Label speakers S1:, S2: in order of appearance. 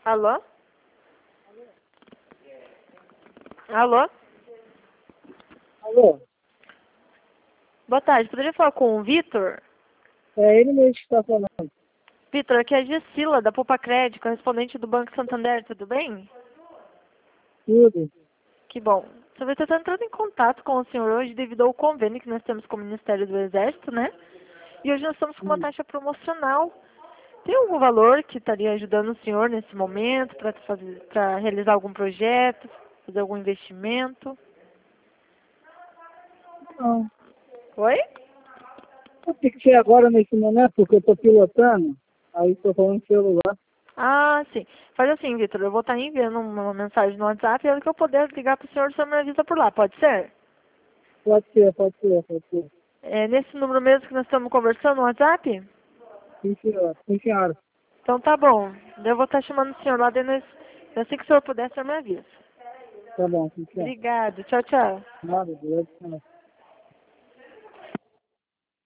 S1: Alô? Alô?
S2: Alô?
S1: Boa tarde, poderia falar com o Vitor?
S2: É ele mesmo que está falando.
S1: Vitor, aqui é a Gessila, da Poupa Crédito, correspondente do Banco Santander, tudo bem?
S2: Tudo.
S1: Que bom. Só vai estar entrando em contato com o senhor hoje devido ao convênio que nós temos com o Ministério do Exército, né? E hoje nós estamos com uma taxa promocional. Tem algum valor que estaria ajudando o senhor nesse momento para realizar algum projeto, fazer algum investimento?
S2: Não.
S1: Oi?
S2: Tem que ser agora nesse momento, porque eu estou pilotando. Aí estou falando no celular.
S1: Ah, sim. Faz assim, Vitor, eu vou estar enviando uma mensagem no WhatsApp e a hora que eu puder ligar para o senhor me avisa por lá, pode ser?
S2: Pode ser, pode ser, pode ser.
S1: É nesse número mesmo que nós estamos conversando no WhatsApp?
S2: Sim, senhora. Sim, senhora.
S1: Então tá bom. Eu vou estar chamando o senhor lá dentro. Assim que o senhor puder, o senhor me avisa.
S2: Tá bom, sim, senhora.
S1: Obrigado. Tchau, tchau.
S2: Nada, beleza.